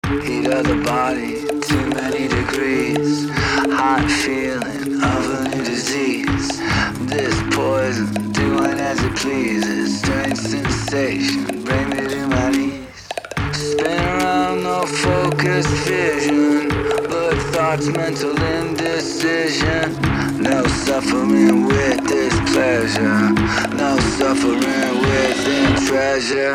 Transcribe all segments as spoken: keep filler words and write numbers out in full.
Heat of the body, too many degrees. Hot feeling of a new disease. This poison, doing as it pleases. Strange sensation, bring me to my knees. Spin around, no focused vision. But thoughts, mental indecision. No suffering with this pleasure. No suffering within treasure.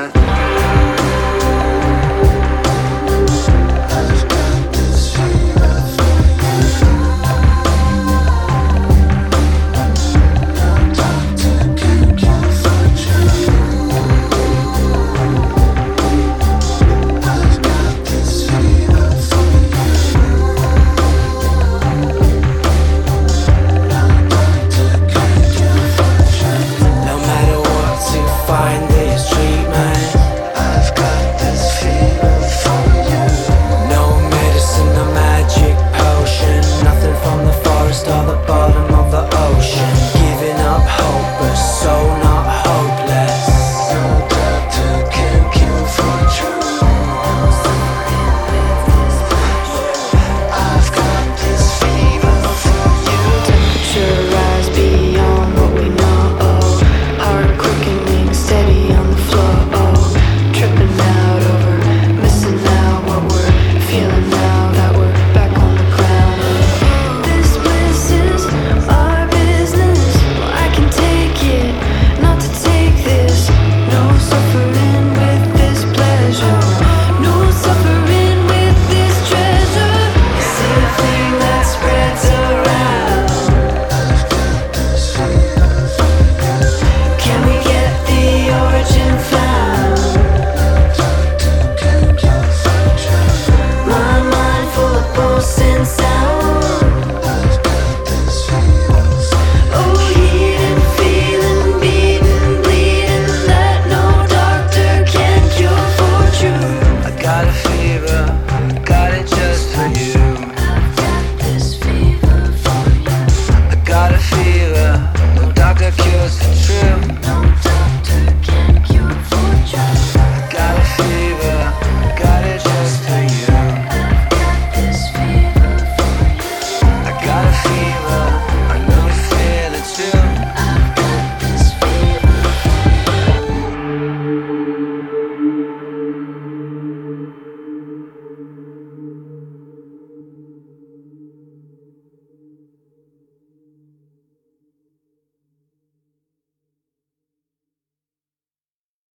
Fever